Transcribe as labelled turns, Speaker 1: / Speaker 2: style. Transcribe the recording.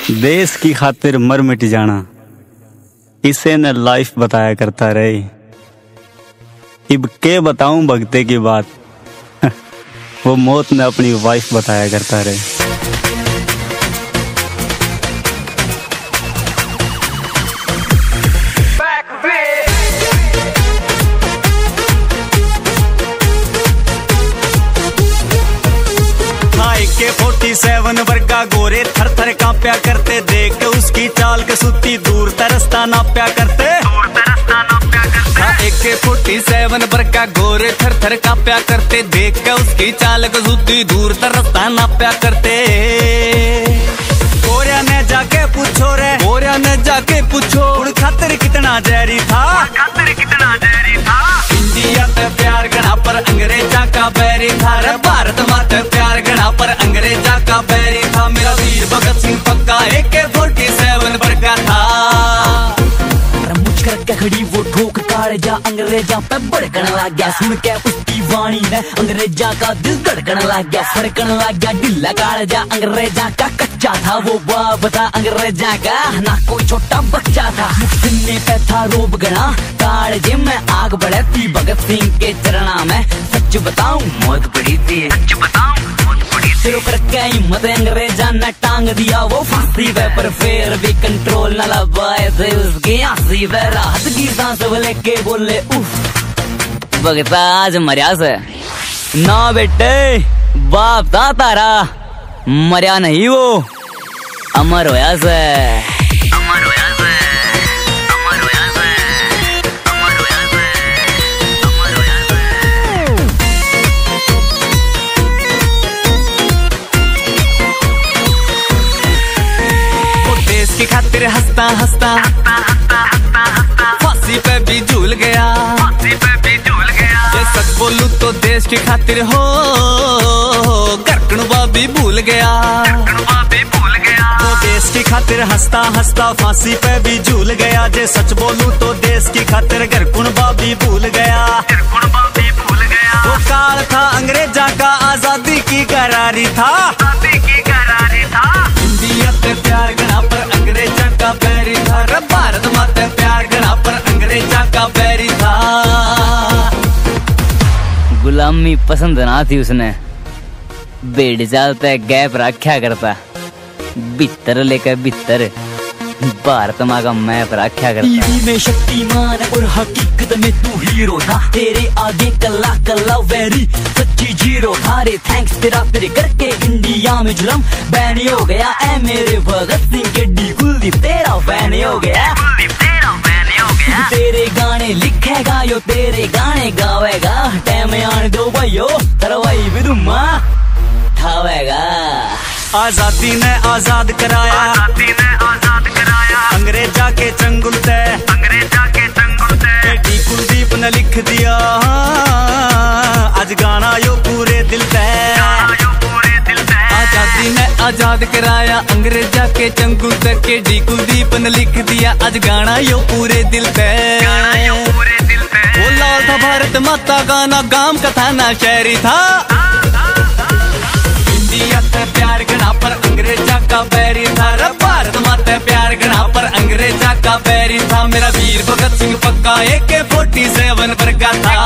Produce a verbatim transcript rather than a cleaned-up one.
Speaker 1: देश की खातिर मर मिट जाना, इसे न लाइफ बताया करता रहे। इब के बताऊं भगते की बात, वो मौत ने अपनी वाइफ बताया करता रहे। के फोर्टी सेवन वर्गा गोरे थर थर कांप्या करते, देख के उसकी चाल के सुती दूर तरसता नाप्या करते।
Speaker 2: एक के फोर्टी सेवन वर्गा गोरे थर थर कांप्या करते, देख के उसकी चाल के सुती दूर तरसता नाप्या करते।
Speaker 1: गोरिया ने जाके पूछो रे,
Speaker 2: गोरिया ने जाके पूछो,
Speaker 1: उड़ खातिर कितना जहरी था,
Speaker 2: खातिर कितना जहरी था। इंडिया पे प्यार गणा पर अंग्रेजा का बैरी था, रे भारत माते प्यार गणा पर अंग्रेजा का बैरी था। मेरा वीर भगत सिंह पक्का ए के फोर्टी सेवन वर्गा था।
Speaker 3: मुझ करके खड़ी वो ठोक काड़ जा अंग्रेजा पे भड़कन लग गया, सुन के उसकी वाणी में अंग्रेजा का दिल धड़कन लग गया, फड़कन लग गया ढिल्ला काड़ जा अंग्रेजा का कच्चा था वो बाप था अंग्रेजा का, ना कोई छोटा बच्चा था। सुनने पे था रोब गना काड़ जे में आग बढ़े थी भगत सिंह के चरणा में, सच बताऊं मौत पड़ी थी, सच बताऊं शुरू करके हिम्मत अंग्रेजा ने टांग दिया वो फांसी पे, पर फिर भी कंट्रोल न लबाए थे उसकी हंसी पे। राहत की सांस लेके बोले उफ भगता आज मरिया से ना बेटे, बाप था तारा मरिया नहीं वो अमर होया से, अमर होया से, अमर होया से, अमर होया से, अमर होया से।
Speaker 2: वो देश की खातिर हंसता हंसता फांसी पे भी झूल गया, फांसी पे भी झूल गया। ये सच बोलूं तो देश की खातिर हो करकणवा भी भूल गया, करकणवा भी भूल गया।
Speaker 1: वो देश की खातिर हंसता हंसता फांसी पे भी झूल गया, जे सच बोलूं तो देश की खातिर गरकुणबा भी भूल गया,
Speaker 2: गरकुणबा भी भूल गया।
Speaker 1: वो काल था अंग्रेजा का आजादी की करारी था,
Speaker 2: आजादी की करारी था। इंडिया पे प्यार गणा पर अंग्रेजा का बैरी था, रे भारत माते प्यार गणा पर अंग्रेजा का बैरी था।
Speaker 3: गुलामी पसंद ना थी उसने, बेड़ चालते गैप रखा करता, बितर लेकर बितर भारत माँ का मैप रखा करता। टीवी में शक्तिमान और हकीकत में तू हीरो था, तेरे आगे कल्ला कल्ला वेरी सच्ची जीरो था रे। थैंक्स तेरा तेरे करके इंडिया में जुलम बैन हो गया, ऐ मेरे भगत सिंह के डी कुलदीप तेरा फैन हो गया, तेरा फैन हो गया। तेरे गाने लिखेगा यो तेरे गाने गावेगा, टाइम आने दो भाइयो तरवाई भी दुमा ठावेगा।
Speaker 1: आजादी ने आजाद कराया,
Speaker 2: आजादी ने आजाद कराया
Speaker 1: अंग्रेजा के चंगुल ते,
Speaker 2: अंग्रेजा के चंगुल ते।
Speaker 1: डी कुलदीप ने लिख दिया आज गाना यो पूरे दिल ते,
Speaker 2: पूरे दिल ते। आजादी ने आजाद कराया अंग्रेजा के चंगुल ते, के डी कुलदीप ने लिख दिया आज गाना यो पूरे दिल ते, पूरे दिल ते। वो लाल था भारत माता का ना गांव का था ना शहरी था, इंडिया पे प्यार गणा पर अंग्रेजा का बैरी था, रे भारत माते प्यार गणा पर अंग्रेजा का बैरी था। मेरा वीर भगत सिंह पक्का ए के फोर्टी सेवन वर्गा था।